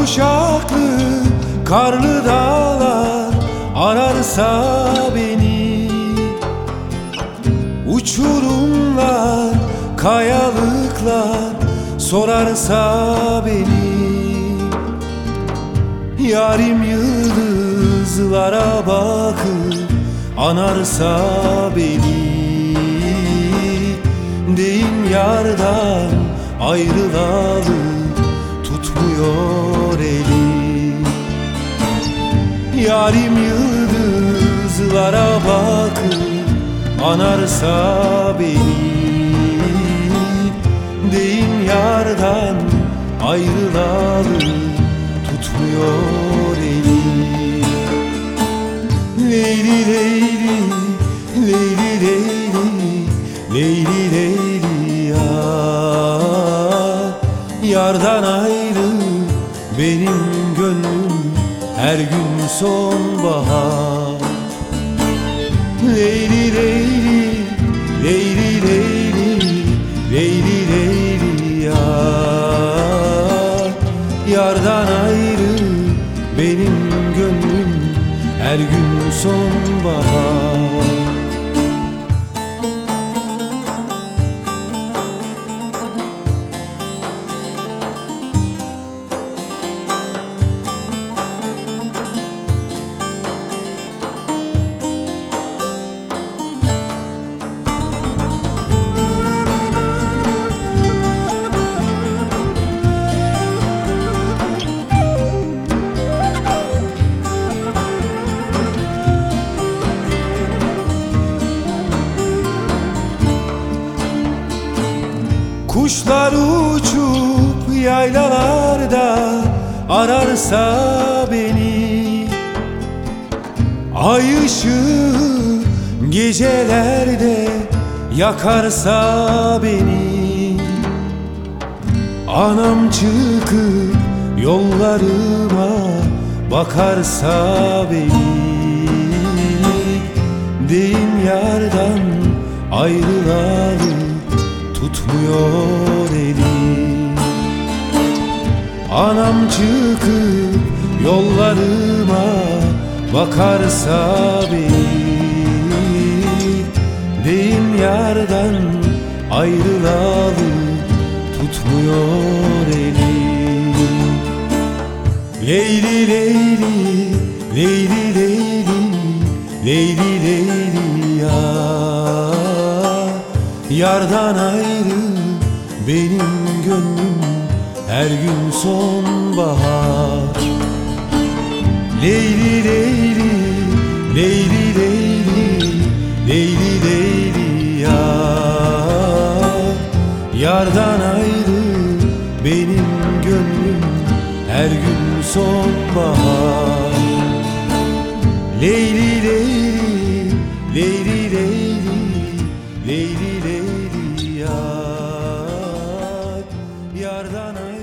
kuşaklı karlı dağlar ararsa beni, uçurumlar, kayalıklar sorarsa beni, yarim yıldızlara bakıp anarsa beni, deyin yardan ayrılalı tutmuyor eli. Yarim yıldızlara bakıp anarsa beni, deyin yardan ayrılalı tutmuyor eli. Leyli leyli, leyli leyli, leyli leyli ya. Yardan ayrı benim gönlüm her gün sonbahar. Leyli leyli, leyli leyli, leyli leyli ya. Yardan ayrı benim gönlüm her gün sonbahar. Kuşlar uçup yaylalarda ararsa beni, ay ışığı gecelerde yakarsa beni, anam çıkıp yollarıma bakarsa beni, deyin yardan ayrılalı tutmuyor eli. Anam çıkıp yollarıma bakarsa beni, deyin yardan ayrılalı tutmuyor eli. Leyli leyli, leyli leyli, leyli leyli ya. Yardan ayrı benim gönlüm her gün sonbahar. Leyli leyli, leyli leyli, leyli leyli ya. Yardan ayrı benim gönlüm her gün sonbahar. Leyli leyli, leyli leyli, leyli leyli ya. Yardan ayrı